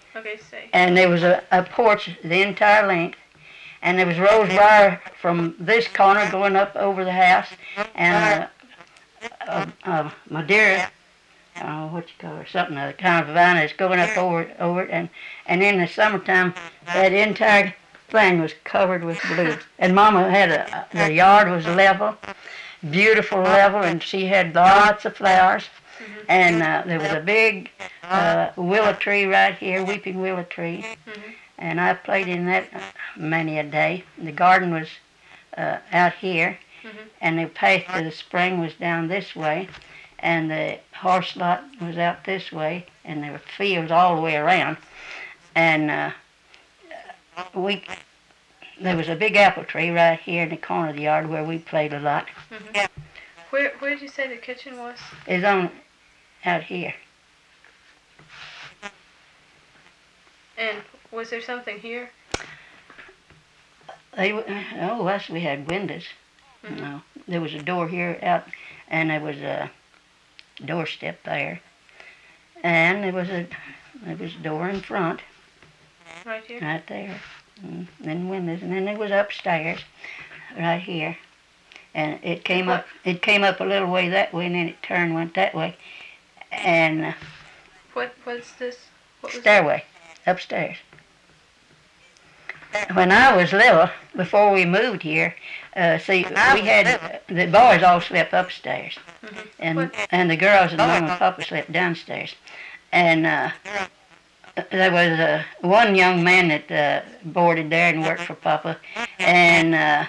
Okay, say. And there was a porch the entire length. And there was rose wire from this corner going up over the house. And Madeira, what you call her, something, a kind of vine that's going up over it. And in the summertime, that entire thing was covered with blue. And Mama had the yard was level, beautiful level, and she had lots of flowers. Mm-hmm. And there was a big willow tree right here, weeping willow tree. Mm-hmm. And I played in that many a day. The garden was out here, mm-hmm. and the path to the spring was down this way, and the horse lot was out this way, and there were fields all the way around. And there was a big apple tree right here in the corner of the yard where we played a lot. Mm-hmm. Where did you say the kitchen was? It's on out here. And was there something here? We had windows. Mm-hmm. No, there was a door here out, and there was a doorstep there, and there was a door in front. Right here. Right there, and then windows, and then there was upstairs, right here, and it came up. It came up a little way that way, and then it turned, went that way, and what's this? What was stairway upstairs. When I was little, before we moved here, we had the boys all slept upstairs, mm-hmm. and the girls and Mama and Papa slept downstairs, and there was one young man that boarded there and worked for Papa, and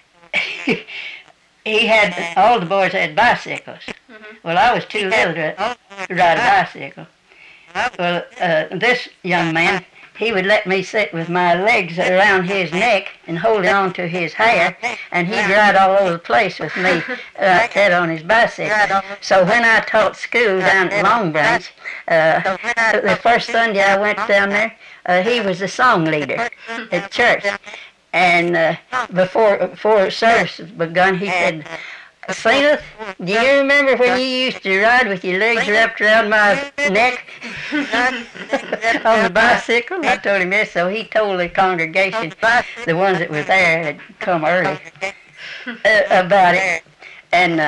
he had all the boys had bicycles. Mm-hmm. Well, I was too little to ride a bicycle. Well, this young man, he would let me sit with my legs around his neck and hold on to his hair, and he'd ride all over the place with me like that on his bicycle. So when I taught school down at Long Branch, the first Sunday I went down there, he was the song leader at church. And before service begun, he said, "Zenith, do you remember when you used to ride with your legs wrapped around my neck on the bicycle?" I told him yes, so he told the congregation, the ones that were there had come early, about it. And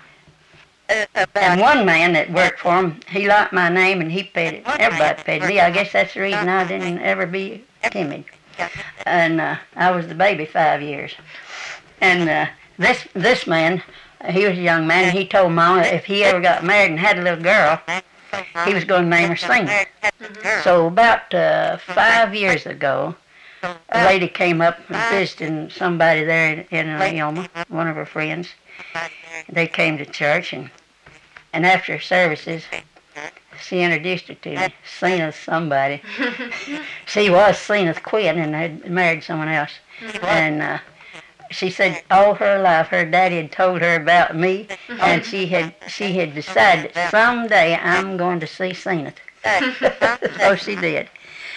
one man that worked for him, he liked my name and he paid it. Everybody paid me. I guess that's the reason I didn't ever be timid. And I was the baby 5 years. And this man, he was a young man, and he told Mama if he ever got married and had a little girl, he was going to name her Zenith. Mm-hmm. So about 5 years ago, a lady came up and visited somebody there in Leoma, one of her friends. They came to church, and after services, she introduced her to me, Zenith somebody. She was Zenith Quinn, and had married someone else. And she said all her life her daddy had told her about me, and she had decided that someday I'm going to see Zenith. So she did.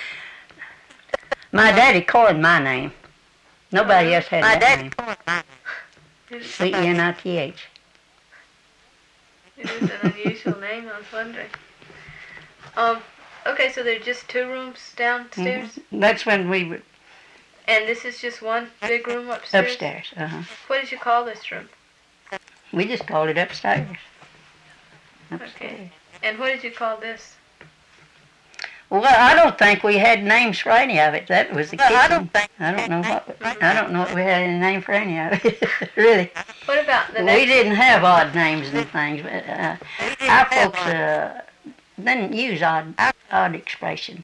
My daddy coined my name. Nobody else had that name. Zenith. It is an unusual name, I was wondering. Okay, so there are just 2 rooms downstairs? Mm-hmm. That's when we would... And this is just one big room upstairs? Upstairs, uh-huh. What did you call this room? We just called it upstairs. Upstairs. Okay. And what did you call this? Well, I don't think we had names for any of it. That was the kitchen. I don't know what we had any name for any of it, really. What about the next? We didn't have odd names and things, but our folks didn't use odd expressions.